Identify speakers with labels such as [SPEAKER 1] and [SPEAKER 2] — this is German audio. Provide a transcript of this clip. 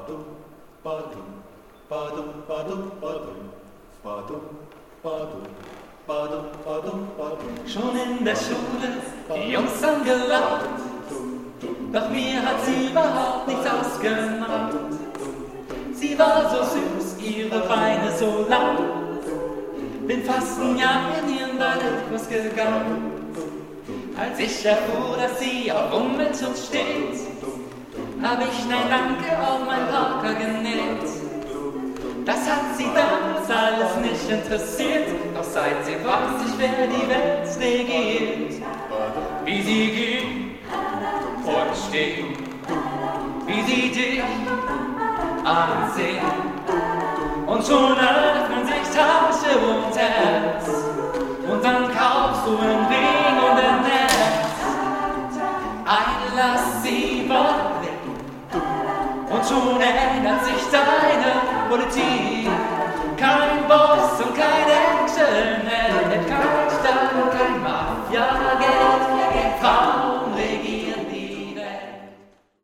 [SPEAKER 1] Badum, badum, badum, badum, badum, badum, badum, badum, badum, badum.
[SPEAKER 2] Schon in der Schule, die Jungs haben gelacht, doch mir hat sie überhaupt nichts ausgemacht. Sie war so süß, ihre Beine so lang, bin fast ein Jahr in ihren Ballettkurs gegangen. Als ich erfuhr, dass sie auf Umweltschutz steht, hab ich Nein Danke auf mein Parker genäht. Das hat sie damals alles nicht interessiert, doch seit sie weiß ich, wer die Welt regiert. Wie sie geht und steht, wie sie dich ansehen, und schon öffnen sich Tasche und Herz, und dann kaufst du einen Ring und ein Netz. Einlass sie blicken, und schon ändert sich deine Politik. Kein Boss und kein Action, kein Staat und kein Mafia.